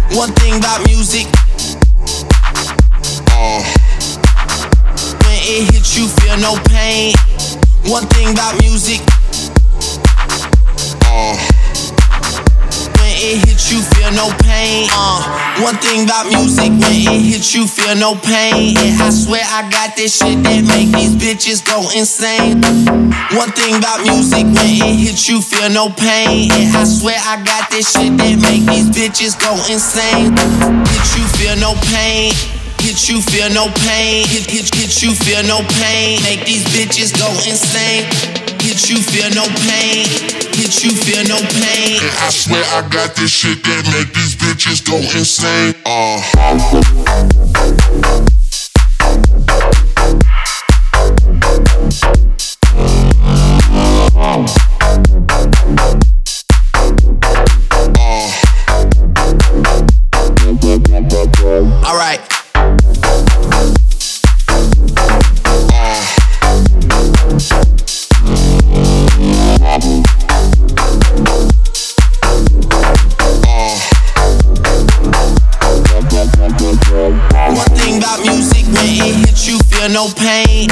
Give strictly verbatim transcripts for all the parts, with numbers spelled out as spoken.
One thing about music, uh, when it hits you, feel no pain. One thing about music, uh, when it hits you, feel no pain. Uh, one thing about music, when it hits you, feel no pain. And I swear I got this shit that make these bitches go insane. One thing about music, when it hits you, feel no pain. And I swear I got this shit that make these bitches go insane. Hit you, feel no pain. Hit you, feel no pain. Hit, hit, hit you, feel no pain. Make these bitches go insane. Hit you, feel no pain. Hit you, feel no pain. And I swear I got this shit that make these bitches go insane. Uh. All right. One thing about music, when it hits you, feel no pain.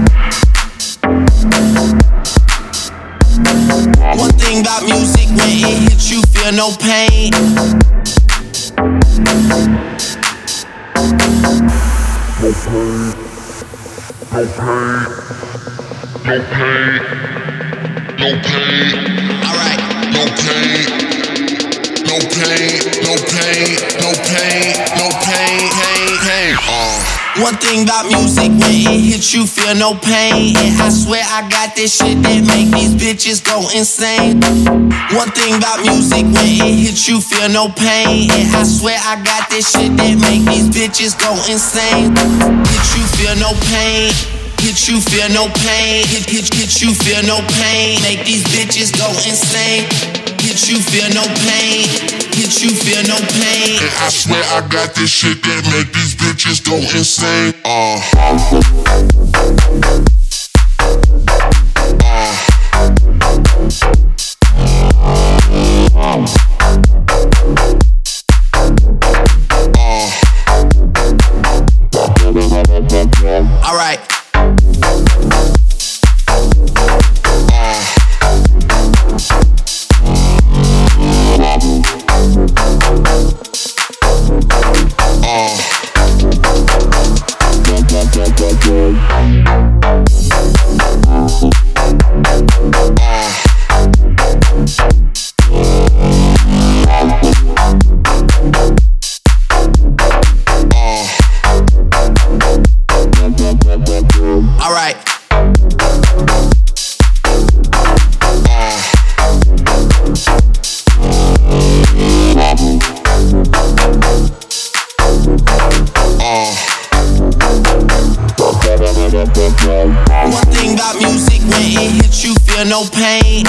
One thing about music, when it hits you, feel no pain. No pain, no pain, no pain, no pain. All right. No pain, no pain, no pain, no pain, no pain, pain, pain. Uh. One thing about music, when it hits you, feel no pain. And I swear I got this shit that make these bitches go insane. One thing about music, when it hits you, feel no pain. And I swear I got this shit that make these bitches go insane. Hit you, feel no pain. Hit you, feel no pain. Hit, hit, hit you, feel no pain. Make these bitches go insane. Hit you, feel no pain. Hit you, feel no pain. And I swear I got this shit that make these bitches go insane. Uh. Uh. All right. All right. One thing about music, when it hits you, feel no pain.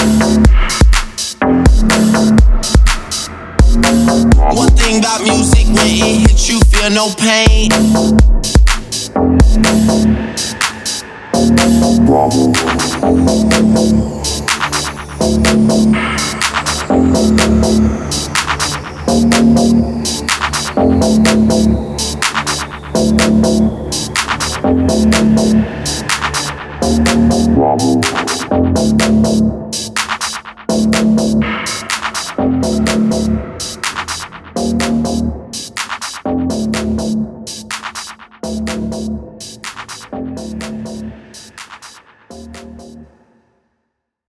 One thing about music, when it hits you, feel no pain. Thank you.